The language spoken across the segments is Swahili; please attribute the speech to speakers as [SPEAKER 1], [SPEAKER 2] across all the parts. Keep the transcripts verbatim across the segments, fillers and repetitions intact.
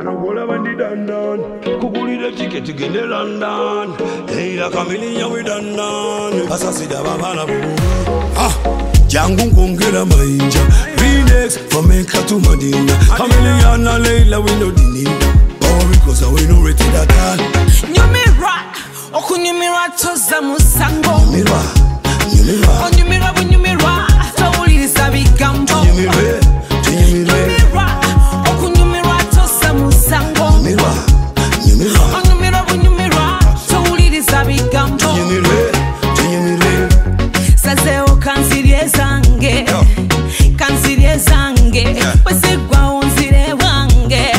[SPEAKER 1] Manogola bandi dandan kugulira ticket tugende London. Leila Chameleon we dandan asasida babala bubu. Ah, jangu ngongera mainja Remix from Mecca to Medina. Chameleon and Leila we no dinner. Oh, because we no rated at all.
[SPEAKER 2] Nyumira okunyumira toza musango.
[SPEAKER 1] Nyumira Nyumira
[SPEAKER 2] Onyumira bunyumira tawuliriza bigambo.
[SPEAKER 1] Nyumira
[SPEAKER 2] Nyumira okunyumira toza musango.
[SPEAKER 1] Nyumira Nyumira
[SPEAKER 2] Onyumira bunyumira tawuliriza bigambo.
[SPEAKER 1] Nyumira Nyumira
[SPEAKER 2] Sazeo kanzirye zange kanzirye zange wesigwa unzire wange.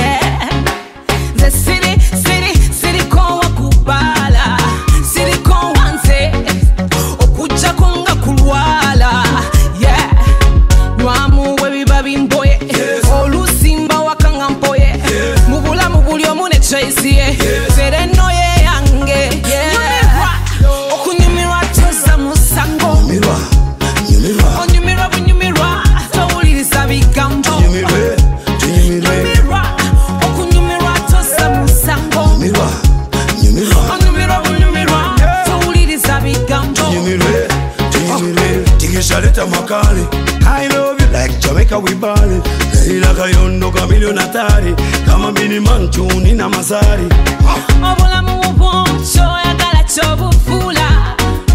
[SPEAKER 2] The city city city ko wakubala city ko wanze okuja konga kulwala. Yeah, nwamu webiba bimboye olusimba wakanga mpoye mubula mubuli omune chaisiye tere noye yange. Yeah, okunyumirwa toza musango.
[SPEAKER 1] Nyumira Nyumira
[SPEAKER 2] Onyumira bunyumira tawuliriza bigambo.
[SPEAKER 1] Nyumira Nyumira
[SPEAKER 2] Nyumira okunyumirwa toza musango.
[SPEAKER 1] Nyumira Nyumira
[SPEAKER 2] Onyumira bunyumira tawuliriza bigambo.
[SPEAKER 1] Nyumira Nyumira Tigishaleta makali. I love you like Jamaica we ballin'. Leila Kayondo Chameleon atari kama bini manchuni na mazari.
[SPEAKER 2] Obulamu bw'omuntu oyagala ky'obufula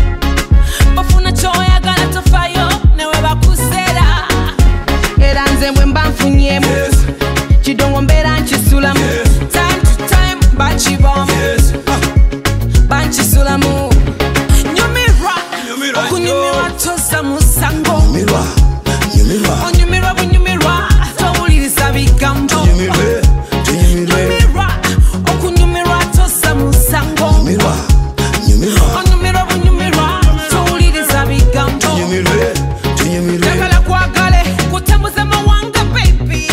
[SPEAKER 2] ofuna ky'oyagala tofayo newe bakusera. Era nze bwe mba nfunyemu
[SPEAKER 1] Yes,
[SPEAKER 2] kidongo mbeera nkisulamu.
[SPEAKER 1] Yes.
[SPEAKER 2] Time to time bakibamu
[SPEAKER 1] yes, ah,
[SPEAKER 2] bankisulamu. Nyumirwa
[SPEAKER 1] Nyumirwa
[SPEAKER 2] okunyumirwa toza musango.
[SPEAKER 1] Nyumira Nyumira
[SPEAKER 2] Onyumirwa bunyumirwa tawuliriza bigambo.
[SPEAKER 1] Nyumira Nyumira
[SPEAKER 2] Nyumirwa okunyumirwa toza musango.
[SPEAKER 1] Nyumira Nyumira
[SPEAKER 2] Onyumirwa bunyumirwa tawuliriza bigambo.
[SPEAKER 1] Nyumira Nyumira
[SPEAKER 2] Njagala kwagale kutambuza mawanga baby.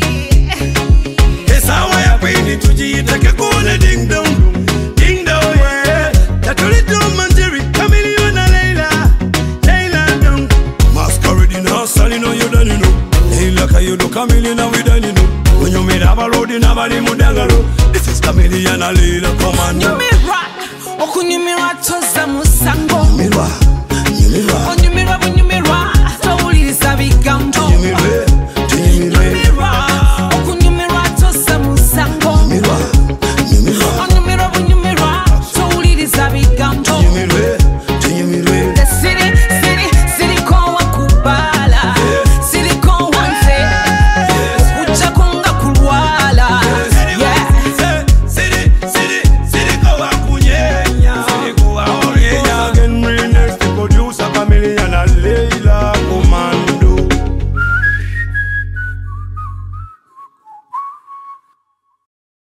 [SPEAKER 1] Esawa ya kwini tujiyiteke kule ding dong ding dong yeah. Tatulito manjeri Chameleon na Leila Leila dong Masquerade in her salino you done you know. Leila Kayondo Chameleon na we done you know. When you made abalodi na bali mudangalo. This is Chameleon na Leila commando.
[SPEAKER 2] Nyumirwa okunyumirwa toza musango.
[SPEAKER 1] Nyumira Nyumira